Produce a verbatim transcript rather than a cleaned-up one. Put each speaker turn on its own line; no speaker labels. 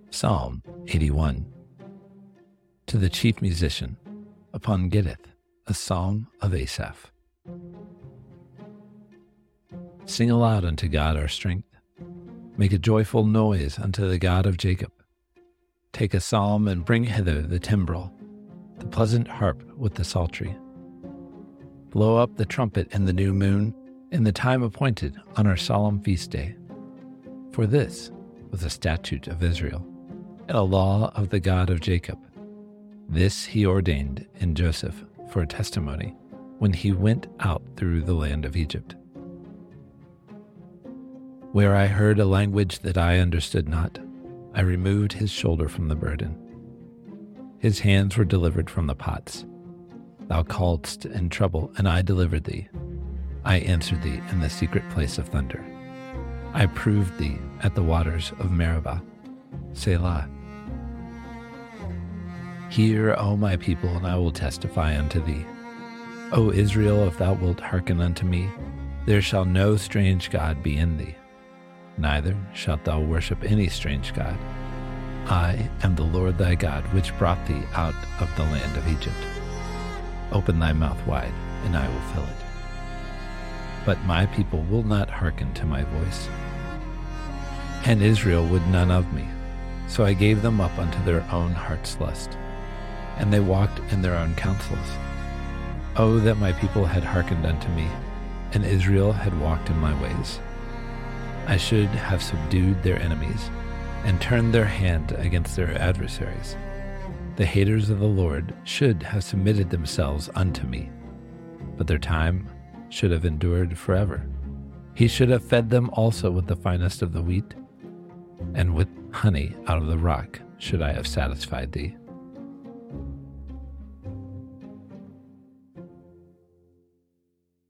Psalm eighty-one. To the chief musician, upon Gittith, a psalm of Asaph. Sing aloud unto God our strength. Make a joyful noise unto the God of Jacob. Take a psalm and bring hither the timbrel, the pleasant harp with the psaltery. Blow up the trumpet in the new moon, in the time appointed on our solemn feast day. For this was a statute of Israel, and a law of the God of Jacob. This he ordained in Joseph for a testimony when he went out through the land of Egypt. Where I heard a language that I understood not, I removed his shoulder from the burden. His hands were delivered from the pots. Thou calledst in trouble, and I delivered thee. I answered thee in the secret place of thunder. I proved thee at the waters of Meribah. Selah. Hear, O my people, and I will testify unto thee. O Israel, if thou wilt hearken unto me, there shall no strange god be in thee, neither shalt thou worship any strange god. I am the Lord thy God, which brought thee out of the land of Egypt. Open thy mouth wide, and I will fill it. But my people will not hearken to my voice, and Israel would none of me. So I gave them up unto their own heart's lust, and they walked in their own counsels. Oh, that my people had hearkened unto me, and Israel had walked in my ways. I should have subdued their enemies, and turned their hand against their adversaries. The haters of the Lord should have submitted themselves unto me, but their time should have endured forever. He should have fed them also with the finest of the wheat, and with honey out of the rock should I have satisfied thee.